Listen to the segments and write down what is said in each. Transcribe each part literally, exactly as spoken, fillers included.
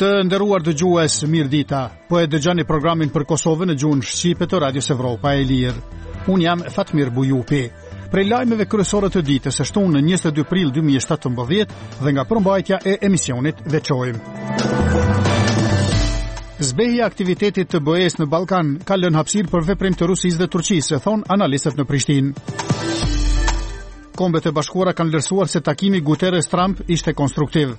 Të nderuar dëgjues, mirëdita. Po e dëgjoni programin për Kosovën në gjuhën shqipe të Radios Evropa e Lirë. Unë jam Fatmir Bujupi. Prej lajmeve kryesore të ditës së shtunë në njëzet e dy prill dy mijë e shtatëmbëdhjetë dhe nga përmbajtja e emisionit veçojmë. Zbehja aktivitetit të B E-s në Ballkan ka lënë hapësirë për veprim të Rusisë dhe Turqisë, thon analistët në Prishtinë. Kombet e Bashkuara kanë vlerësuar se takimi Guterres-Trump ishte konstruktiv.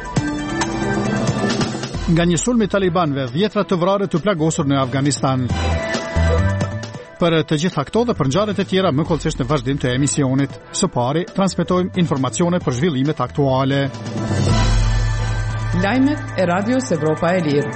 Nga një sulm i talibanëve, dhjetra të vrarë të plagosur në Afganistan. Për të gjitha këto dhe për ngjarjet e tjera më kollësisht në vazhdim të emisionit. Së pari, transmetojmë informacione për zhvillimet aktuale. Lajmet e Radios Evropa e Lirë.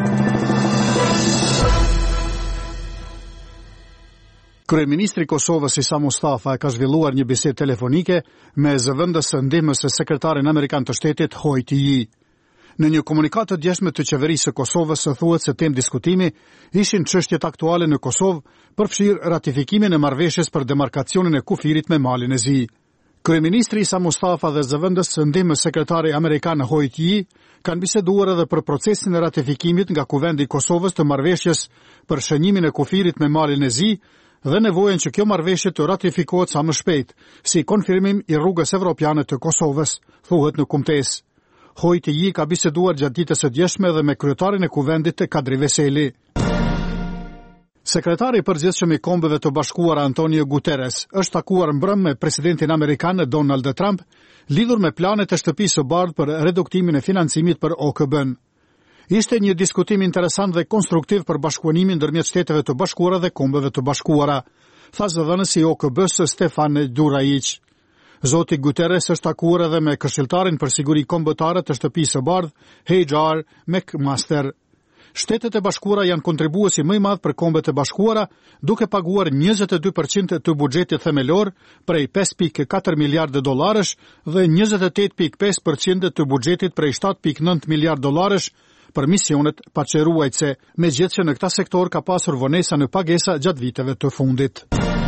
Kryeministri i Kosovës Isa Mustafa ka zhvilluar një bisedë telefonike me zëvendës së ndihmës së sekretarin amerikan të shtetit Hoyt Yi. Në një komunikat të djeshme të qeverisë së Kosovës së thuhet se temë diskutimi ishin çështjet aktuale në Kosovë, përfshirë ratifikimin e marrëveshjes për demarkacionin e kufirit me Malin e Zi. Kryeministri Isa Mustafa dhe zëvendës së ndihmës sekretari amerikan Hoyt Yi kanë biseduar edhe për procesin e ratifikimit nga Kuvendi i Kosovës të marrëveshjes për shënimin e kufirit me Malin e Zi dhe nevojën që kjo marrëveshje të ratifikohet sa më shpejt, si konfirmim i rrugës evropiane të Kosovës, thuhet në kumtesë. Hoyt Yi ka biseduar gjatë ditës së djeshme dhe me kryetarin e kuvendit Kadri Veseli. Sekretari i përgjithshëm i Kombeve të Bashkuara Antonio Guterres është takuar mbrëm me presidentin amerikan Donald Trump, lidhur me planet e shtëpisë së bardhë për reduktimin e financimit për O K B-n. Ishte një diskutim interesant dhe konstruktiv për bashkëpunimin ndërmjet Shteteve të Bashkuara dhe Kombeve të Bashkuara, tha zëvendësi i O K B-s Stefan Duraic. Zoti Guterres është takuar edhe me këshilltarin për siguri kombëtare të shtëpisë së bardhë, Hajar McMaster. Shtetet e Bashkuara janë kontribuesi më i madh për Kombet e Bashkuara, duke paguar njëzet e dy përqind të buxhetit themelor prej pesë pikë katër miliardë dollarësh dhe njëzet e tetë pikë pesë përqind të buxhetit prej shtatë pikë nëntë miliardë dollarësh për misionet paqëruajtëse, megjithëse në këtë sektor ka pasur vonesa në pagesa gjatë viteve të fundit.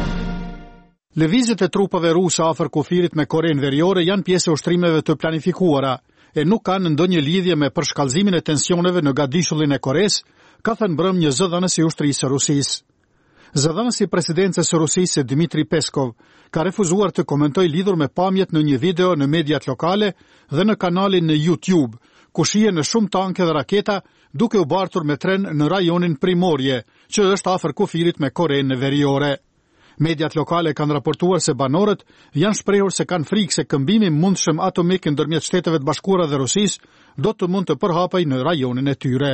Lëvizjet e trupave ruse afër kufirit me Korenë Veriore janë pjesë e ushtrimeve të planifikuara e nuk kanë ndonjë lidhje me përshkallëzimin e tensioneve në Gadishullin e Koresë, ka thënë mbrëm një zëdhënës i ushtrisë së Rusisë. Zëdhënësi i presidencës së Rusisë Dmitri Peskov ka refuzuar të komentojë lidhur me pamjet në një video në mediat lokale dhe në kanalin në YouTube, ku shihen në shumë tanke dhe raketa duke u bartur me tren në rajonin Primorje, që është afër kufirit me Korenë Veriore. Mediat lokale kanë raportuar se banorët janë shprehur se kanë frikë se këmbimi mundshëm atomik ndërmjet Shteteve të Bashkuara dhe Rusisë do të mund të përhapej në rajonin e tyre.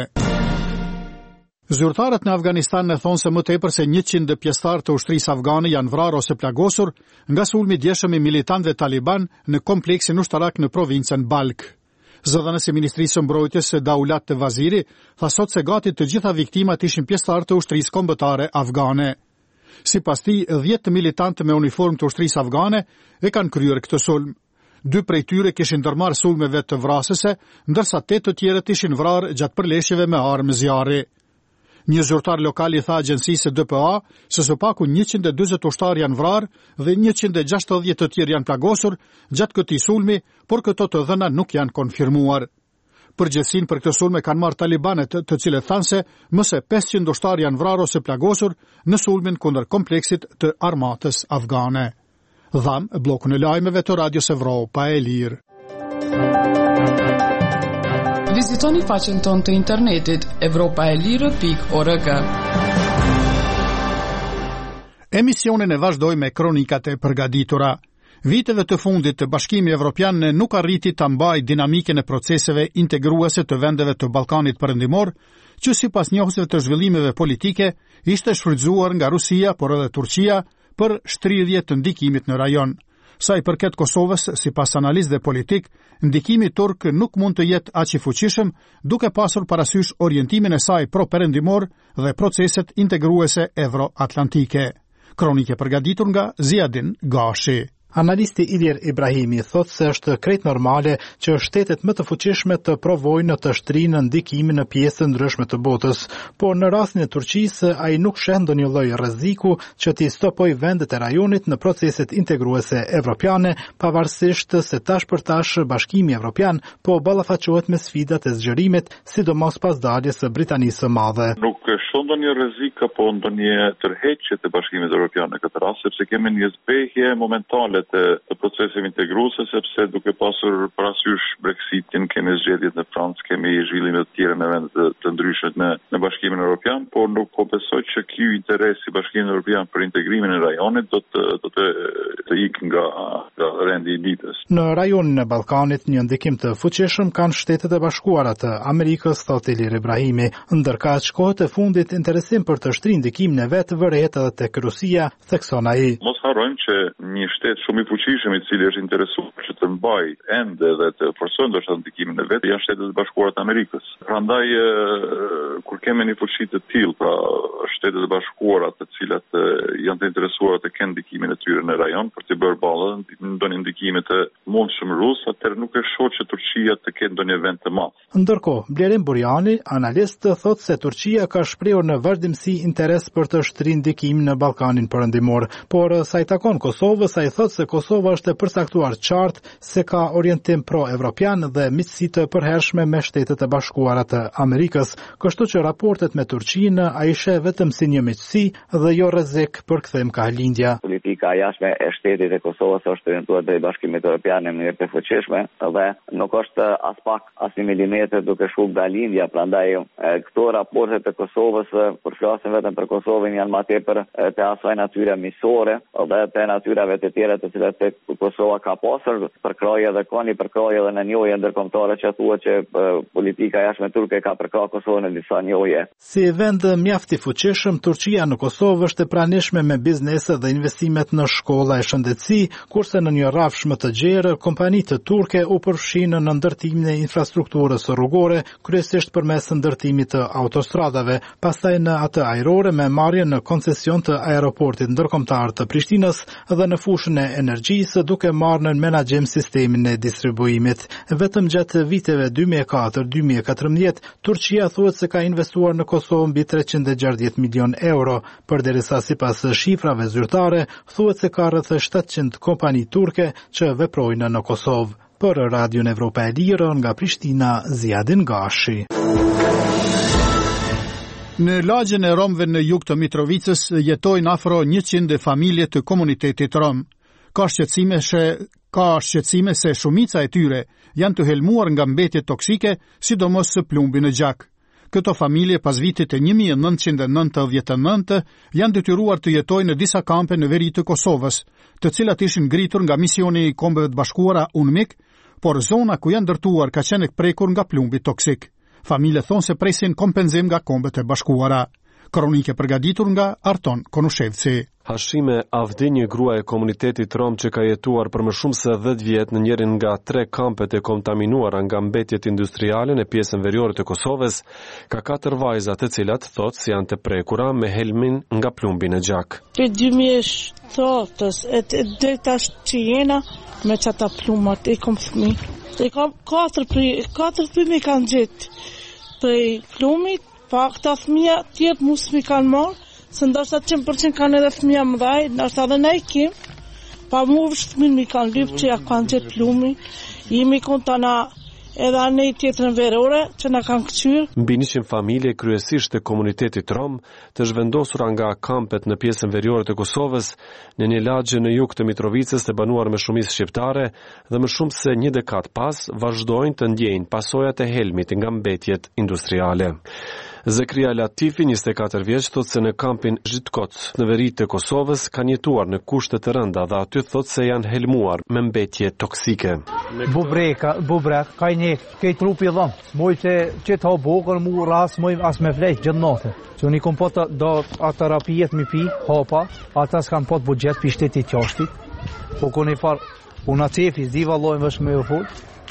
Zyrtarët në Afganistan e thonë se më tepër se njëqind pjesëtarë të ushtrisë afgane janë vrarë ose plagosur nga sulmi i djeshëm i militantëve taliban në kompleksin ushtarak në provincën Balk. Zëdhënësi i Ministrisë së Mbrojtjes Daulat Vaziri tha sot se gati të gjitha viktimat ishin pjesëtarë të ushtrisë kombëtare afgane. Sipas tij, dhjetë militantë me uniformë të ushtrisë afgane e kanë kryer këtë sulm. Dy prej tyre kishin ndërmarrë sulmeve të vrasëse, ndërsa tetë të tjerët ishin vrarë gjatë përleshjeve me armë zjarri. Një zyrtar lokal i tha agjencisë D P A se së paku njëqind e dyzet ushtarë janë vrarë dhe njëqind e gjashtëdhjetë të tjerë janë plagosur gjatë këtij sulmi, por këto të dhëna nuk janë konfirmuar. Përgjegjësinë për këtë sulme kanë marrë talibanet, të cilët thanë se më se pesëqind ushtarë janë vrarë ose plagosur në sulmin kundër kompleksit të armatës afgane. Dham bllokun e lajmeve të Radios Evropa e Lirë. Vizitoni faqen tonë të internetit evropaelire pikë org. Emisionin e vazhdoj me kronikat e përgatitura. Viteve të fundit të Bashkimi Evropian nuk arriti ta mbajë dinamikën e proceseve integruese të vendeve të Ballkanit Perëndimor, që sipas njohësve të zhvillimeve politike ishte shfrytzuar nga Rusia por edhe Turqia për shtrirje të ndikimit në rajon. Sa i përket Kosovës, sipas analistëve politik, ndikimi turk nuk mund të jetë aq i fuqishëm, duke pasur parasysh orientimin e saj pro-perëndimor dhe proceset integruese evro-atlantike. Kronike përgatitur nga Ziadin Gashi. Analisti Ilir Ibrahimi thotë se është krejt normale që shtetet më të fuqishme të provojnë të shtrinë ndikimin në pjesë të ndryshme të botës, por në rastin e Turqisë ai nuk sheh ndonjë lloj rreziku që t'i stopojë vendet e rajonit në proceset integruese evropiane, pavarësisht se tash për tash Bashkimi Evropian po ballafaqohet me sfidat e zgjerimit, sidomos pas daljes së Britanisë së Madhe. Nuk shoh ndonjë rrezik apo ndonjë tërheqje të Bashkimit Evropian në këtë rast, sepse kemi një zbehje momentale të, të procesit integruese, sepse duke pasur parasysh Brexitin, kemi zgjedhjet në Francë, kemi zhvillime të tjera me vende të, të ndryshme në, në Bashkimin Evropian, por nuk po besoj që ky interes i Bashkimit Evropian për integrimin e rajonit do të do të, të ikë nga, nga rendi i ditës. Në rajonin e Ballkanit një ndikim të fuqishëm kanë Shtetet e Bashkuara të Amerikës, thotë Ilir Ibrahimi, ndërkaq kohët e fundit interesim për të shtrirë ndikimin e vet vërehet edhe tek Rusia, thekson ai. Mos harrojmë që një shtet shumë i fuqishëm i cili është interesuar që të mbajë ende dhe të forcojë ndoshta ndikimin e vet janë Shtetet e Bashkuara të Amerikës. Prandaj kur kemi një fuqi të tillë, pra Shtetet e Bashkuara të cilat janë të interesuar të kenë ndikimin e tyre në rajon për të bërë ballë ndonjë ndikime të mundshëm rus, atëherë nuk e shoh që Turqia të ketë ndonjë vend të madh. Ndërkohë, Blerim Burjani, analist, thotë se Turqia ka shprehur në vazhdimsi interes për të shtrirë ndikimin në Ballkanin Perëndimor, por sa i takon Kosovës, ai thotë se Kosova është e përcaktuar qartë se ka orientim pro-evropian dhe miqësi të përhershme me Shtetet e Bashkuara të Amerikës, kështu që raportet me Turqinë ai sheh vetëm si një miqësi dhe jo rrezik për kthem ka lindja. Politika jashtme e shtetit e Kosovës është orientuar drejt Bashkimit Evropian në mënyrë të fuqishme dhe nuk është as pak as një milimetër duke shkuar dalindja, prandaj këto raportet e Kosovës përflasin vetëm për Kosovën janë më tepër të asaj natyre miqësore dhe të natyrave të tjera të cilat Kosova ka pasur përkraje dhe ka një përkraje dhe në njohje ndërkombëtare që thuhet që politika jashtme turke ka përkrahur Kosovën në disa njohje. Si vend mjaft i fuqishëm, Turqia në Kosovë është e pranishme me biznese dhe investimet në shkolla e shëndetësi, kurse në një rrafsh më të gjerë, kompanitë turke u përfshinë në ndërtimin e infrastrukturës rrugore, kryesisht përmes ndërtimit të autostradave, pastaj në atë ajrore me marrjen në koncesion të aeroportit ndërkombëtar të Prishtinës dhe në fushën e energjisë duke marrë në menaxhim sistemin e distribuimit. Vetëm gjatë viteve dy mijë e katër deri dy mijë e katërmbëdhjetë, Turqia thuhet se ka investuar në Kosovë mbi treqind e gjashtëdhjetë milion euro, përderisa sipas shifrave zyrtare thuhet se ka rreth shtatëqind kompani turke që veprojnë në Kosovë. Për Radion Evropa e Lirë nga Prishtina, Ziadin Gashi. Në lagjen e Romëve në jug të Mitrovicës jetojnë afro njëqind familje të komunitetit rom. Ka shqetësime se ka shqetësime se shumica e tyre janë të helmuar nga mbetje toksike, sidomos së plumbi në gjak. Këto familje pas vitit e një mijë e nëntëqind e nëntëdhjetë e nëntë janë detyruar të jetojnë në disa kampe në veri të Kosovës, të cilat ishin ngritur nga misioni i Kombeve të Bashkuara UNMIK, por zona ku janë ndërtuar ka qenë e prekur nga plumbi toksik. Familje thonë se presin kompenzim nga Kombet e Bashkuara. Kronike përgatitur nga Arton Konushevci. Hashime Avdi, një grua e komunitetit rom që ka jetuar për më shumë se dhjetë vjet në njërin nga tre kampet e kontaminuara nga mbetjet industriale në pjesën veriore të Kosovës, ka katër vajza të cilat thotë se janë të prekura me helmin nga plumbi në gjak. Për dy mijë e shtatës e deri tash që jena me çata plumat e kom fëmijë. E kam katër për katër fëmijë kanë gjetë për plumit, pa këta fëmija tjetë musë mi kanë marë, se ndoshta njëqind përqind kanë edhe fëmija më dhaj, ndoshta edhe ne i kim, pa mu vështëmin mi kanë lypë që ja kanë gjetë plumi, jemi kontana edhe anë i tjetërën verore që na kanë këqyrë. Mbi njëqind familje kryesisht të komunitetit rom të zhvendosura nga kampet në pjesën veriore të Kosovës në një lagje në jug të Mitrovicës të banuar me shumicë shqiptare dhe më shumë se një dekadë pas vazhdojnë të ndjejnë pasojat e helmit nga mbetjet industriale. Zekria Latifi, njëzet e katër vjeç, thotë se në kampin Zhitkoc në veri të Kosovës kanë jetuar në kushte të rënda dhe aty thotë se janë helmuar me mbetje toksike. Bubreka, bubrek, ka një këtë trupi dhëm, moj që që të ha bokër mu ras, moj as me vlejt gjithë natë. Që një kom po të do a terapijet mi pi, hapa, ata s'kan po të budget për shtetit qashtit, po koni far, una cefi, zdiva lojnë vësh me u full,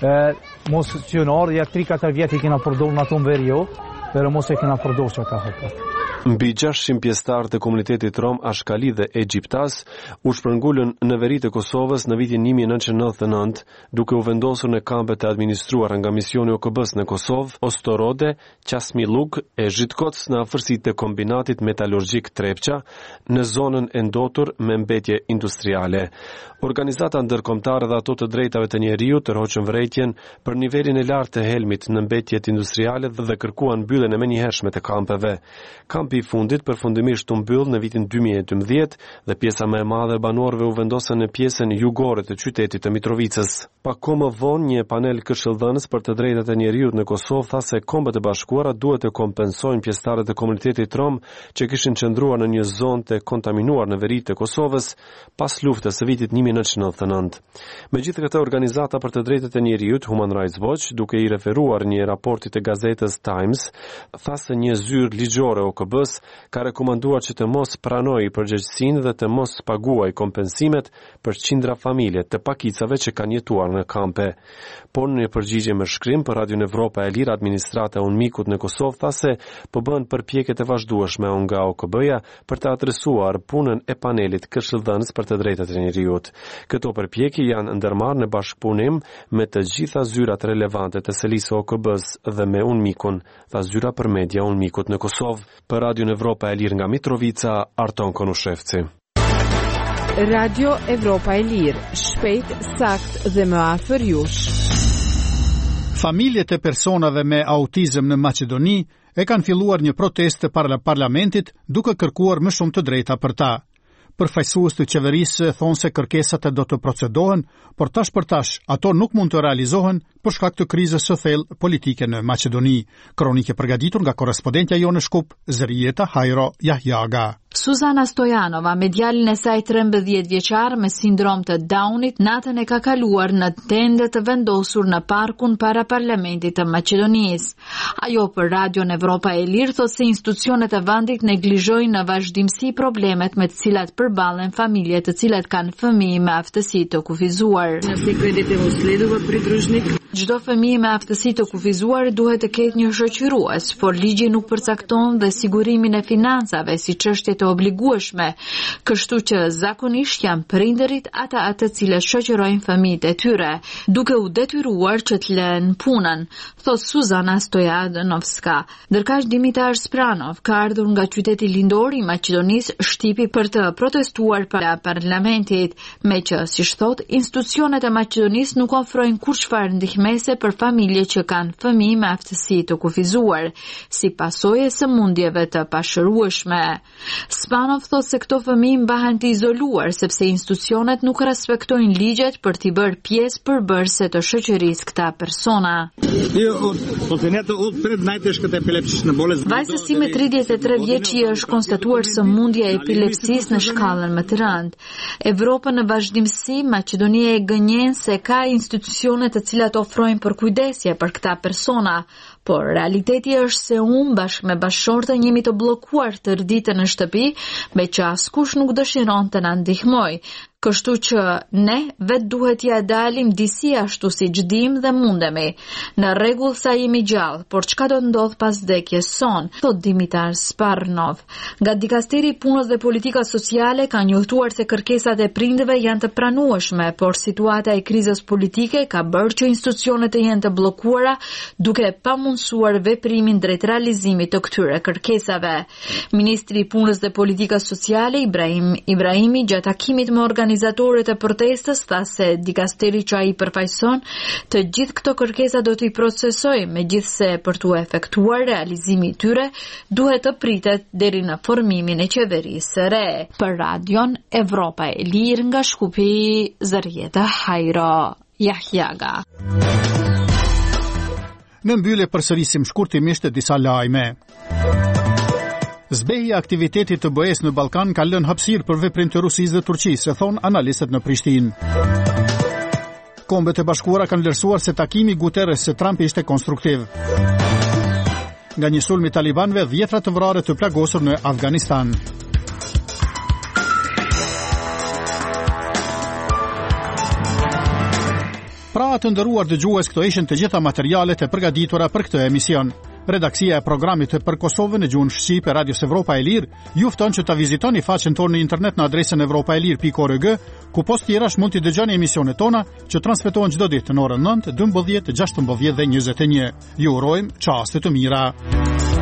mos që në ardhja tri katër vjetë i kena përdojnë në atë më veri jo, pero mos e kena përdojnë që ata hapa. Mbi gjashtëqind pjesëtarë të komunitetit rom ashkali dhe egjiptas u shpërngulën në veri të Kosovës në vitin një mijë e nëntëqind e nëntëdhjetë e nëntë, duke u vendosur në kampe të administruara nga misioni O K B-s në Kosovë, Ostorode, Qasmiluk e Zhitkoc në afërsitë të kombinatit metalurgjik Trepça, në zonën e ndotur me mbetje industriale. Organizata ndërkombëtare dhe ato të drejtave të njerëzit tërhoqën vërejtjen për nivelin e lartë të helmit në mbetjet industriale dhe kërkuan mbylljen e menjëhershme të kampeve. Kampi i fundit përfundimisht u mbyll në vitin dy mijë e dymbëdhjetë dhe pjesa më e madhe e banorëve u vendosën në pjesën jugore të qytetit të Mitrovicës. Pak kohë më vonë, një panel këshillëdhënës për të drejtat e njerëzit në Kosovë tha se Kombët e Bashkuara duhet të kompensojnë pjesëtarët e komunitetit rom që kishin qëndruar në një zonë të kontaminuar në veri të Kosovës pas luftës së vitit një mijë e nëntëqind e nëntëdhjetë e nëntë. Megjithatë, organizata për të drejtat e njerëzit Human Rights Watch, duke i referuar një raporti të gazetës Times, tha se një zyrë ligjore O K B-s ka rekomanduar që të mos pranojë përgjegjësinë dhe të mos paguajë kompensimet për qindra familje të pakicave që kanë jetuar në kampe. Por në një përgjigje me shkrim për Radion Evropa e Lirë, administrata e UNMIK-ut në Kosovë tha se po bën përpjekje të vazhdueshme nga O K B-ja për të adresuar punën e panelit këshillëdhënës për të drejtat e njerëzit. Këto përpjekje janë ndërmarrë në bashkëpunim me të gjitha zyrat relevante të selisë O K B-s dhe me UNMIK-un, tha zyra për media UNMIK-ut në Kosovë. Për Radio Evropa e Lirë nga Mitrovica, Arton Konushevci. Radio Evropa e Lirë, shpejt, sakt dhe më afër jush. Familjet e personave me autizëm në Maqedoni e kanë filluar një protestë para parlamentit duke kërkuar më shumë të drejta për ta. Përfaqësues të qeverisë thonë se kërkesat do të procedohen, por tash për tash ato nuk mund të realizohen për shkak të krizës së thellë politike në Maqedoni. Kronikë e përgatitur nga korrespondentja jonë në Shkup, Zërieta Hajro Jahjaga. Suzana Stojanova, me djalin e saj trembëdhjetë vjeçar me sindrom të Downit, natën e ka kaluar në tende të vendosur në parkun para parlamentit të Maqedonisë. Ajo për Radion Evropa e Lirë thotë se institucionet e vendit neglizhojnë në vazhdimsi problemet me të cilat përballen familjet të cilat kanë fëmijë me aftësi të kufizuar. Çdo fëmijë me aftësi të kufizuar duhet të ketë një shoqërues, por ligji nuk përcakton dhe sigurimin e financave si çështje të obligueshme, kështu që zakonisht janë prindërit ata atë cilët shoqërojnë fëmijët e tyre, duke u detyruar që të lënë punën, thot Suzana Stojanovska. Ndërkaq Dimitar Spranov ka ardhur nga qyteti lindor i Maqedonisë, Shtipi, për të protestuar para parlamentit, me që, si thot, institucionet e Maqedonisë nuk ofrojnë kurrçfarë ndihmëse për familje që kanë fëmijë me aftësi të kufizuar, si pasojë e sëmundjeve të pashërueshme. Spanov thot se këto fëmijë mbahen të izoluar sepse institucionet nuk respektojnë ligjet për t'i bërë pjesë përbërëse të shoqërisë këta persona. Vajzësi me tridhjetë e tre vjeç i është konstatuar sëmundja e epilepsisë në shkallën më të rëndë. Evropa në vazhdimsi, Maqedonia e gënjen se ka institucione të cilat ofrojnë përkujdesje për këta persona, por realiteti është se unë bashkë me bashkëshortën jemi të bllokuar të rditën në shtëpi, me që askush nuk dëshiron të na ndihmoj. Kështu që ne vetë duhet ja dalim disi ashtu si gjdim dhe mundemi. Në rregull sa jemi gjallë, por çka do të ndodh pas vdekjes son, thot Dimitar Sparnov. Nga Dikasteri i Punës dhe Politikës Sociale ka njohtuar se kërkesat e prindëve janë të pranueshme, por situata e krizës politike ka bërë që institucionet të jenë të bllokuara, duke pamundsuar veprimin drejt realizimit të këtyre kërkesave. Ministri i Punës dhe Politikës Sociale Ibrahim Ibrahimi gjatë takimit me organizatorët e protestës tha se dikasteri që ai përfaqëson të gjithë këto kërkesa do t'i procesojë, megjithse për t'u efektuar realizimi i tyre duhet të pritet deri në formimin e qeverisë së re. Për Radion Evropa e Lirë nga Shkupi, Zërieta Hajro Jahjaga. Në mbyllje përsërisim shkurtimisht disa lajme. Zbehja e aktivitetit të B E S në Ballkan ka lënë hapësirë për veprim të Rusisë dhe Turqisë, thon analistët në Prishtinë. Kombët e Bashkuara kanë vlerësuar se takimi Guterres së Trumpi ishte konstruktiv. Nga një sulm i talibanëve, dhjetra të vrarë të plagosur në Afganistan. Pra të nderuar dëgjues, këto ishin të gjitha materialet e përgatitura për këtë emision. Redaksia e programit për Kosovën në gjuhën shqipe Radios Evropa e Lirë ju fton që ta vizitoni faqen tonë në internet në adresën evropaelir pikë org, ku post tjerash mund t'i dëgjoni emisionet tona që transmetohen çdo ditë në orën nëntë, dymbëdhjetë, gjashtëmbëdhjetë dhe njëzet e një. Ju urojmë çaste të mira.